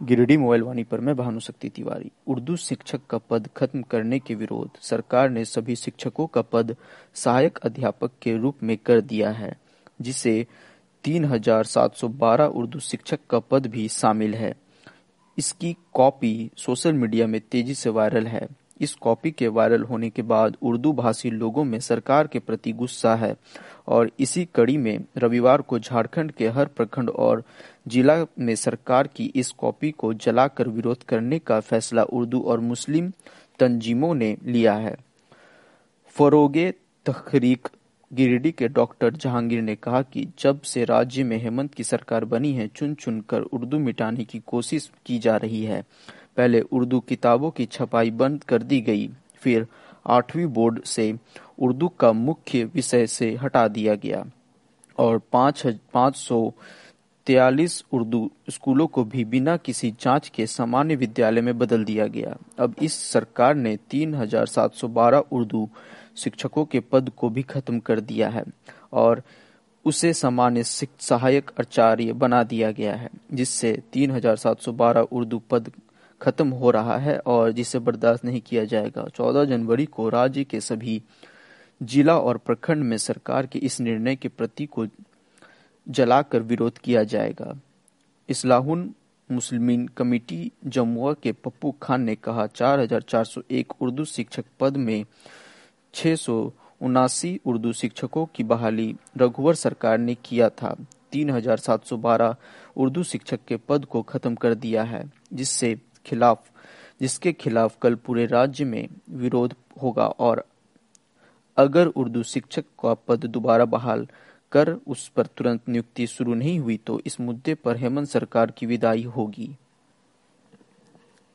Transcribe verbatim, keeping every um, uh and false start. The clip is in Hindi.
गिरिडीह मोबाइल वाणी पर मैं भानुशक्ति तिवारी। उर्दू शिक्षक का पद खत्म करने के विरोध सरकार ने सभी शिक्षकों का पद सहायक अध्यापक के रूप में कर दिया है, जिसे तीन हजार सात सौ बारह उर्दू शिक्षक का पद भी शामिल है। इसकी कॉपी सोशल मीडिया में तेजी से वायरल है। इस कॉपी के वायरल होने के बाद उर्दू भाषी लोगों में सरकार के प्रति गुस्सा है और इसी कड़ी में रविवार को झारखंड के हर प्रखंड और जिला में सरकार की इस कॉपी को जलाकर विरोध करने का फैसला उर्दू और मुस्लिम तंजीमों ने लिया है। फरोगे तहरीक गिरिडीह के डॉक्टर जहांगीर ने कहा कि जब से राज्य में हेमंत की सरकार बनी है, चुन चुन कर उर्दू मिटाने की कोशिश की जा रही है। पहले उर्दू किताबों की छपाई बंद कर दी गई, फिर आठवीं बोर्ड से उर्दू का मुख्य विषय से हटा दिया गया और पाँच पाँच सौ तियालीस उर्दू स्कूलों को भी बिना किसी जांच के सामान्य विद्यालय में बदल दिया गया। अब इस सरकार ने तीन हजार सात सौ बारह उर्दू शिक्षकों के पद को भी खत्म कर दिया है और उसे सामान्य सहायक आचार्य बना दिया गया है, जिससे तीन हजार सात सौ बारह उर्दू पद खत्म हो रहा है और जिसे बर्दाश्त नहीं किया जाएगा। चौदह जनवरी को राज्य के सभी जिला और प्रखंड में सरकार के इस निर्णय के प्रति को जलाकर विरोध किया जाएगा। इस्लाहुल मुस्लिमीन कमेटी जमुआ के पप्पू खान ने कहा, चार हजार चार सौ एक उर्दू शिक्षक पद में छह सौ उनासी उर्दू शिक्षकों की बहाली रघुवर सरकार ने किया था। तीन हजार सात सौ बारह उर्दू शिक्षक के पद को खत्म कर दिया है, जिससे खिलाफ जिसके खिलाफ कल पूरे राज्य में विरोध होगा और अगर उर्दू शिक्षक का पद दोबारा बहाल कर उस पर तुरंत नियुक्ति शुरू नहीं हुई तो इस मुद्दे पर हेमंत सरकार की विदाई होगी।